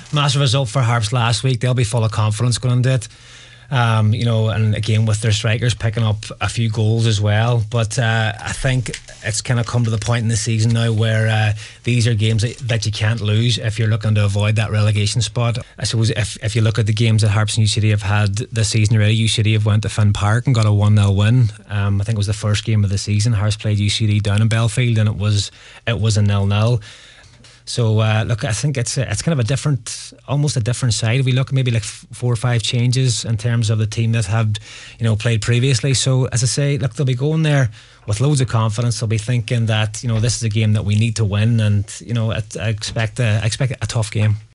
massive result for Harps last week. They'll be full of confidence going into it. And again with their strikers picking up a few goals as well. But I think it's kind of come to the point in the season now where these are games that you can't lose if you're looking to avoid that relegation spot. I suppose if you look at the games that Harps and UCD have had this season already, UCD have went to Finn Park and got a 1-0 win. I think it was the first game of the season. Harps played UCD down in Belfield and it was a 0-0. So look, I think it's kind of almost a different side. If we look maybe like 4 or 5 changes in terms of the team that have played previously. So as I say, look, they'll be going there with loads of confidence. They'll be thinking that this is a game that we need to win, and I expect a tough game.